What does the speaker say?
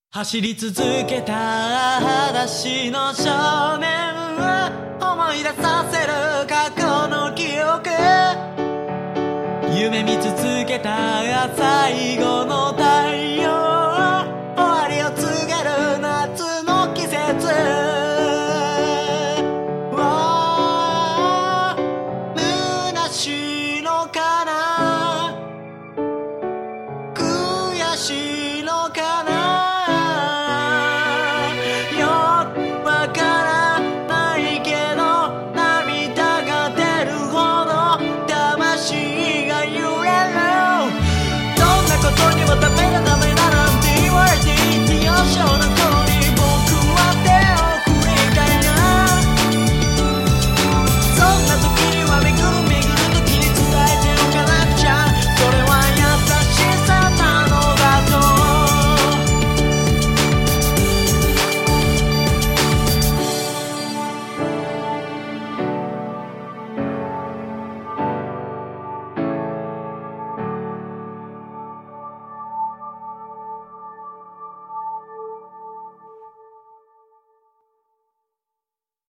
走り続けた裸足の少年を思い出させる過去の記憶、夢見続けた最後の太陽、終わりを告げる夏の季節、虚しいのかな、悔しい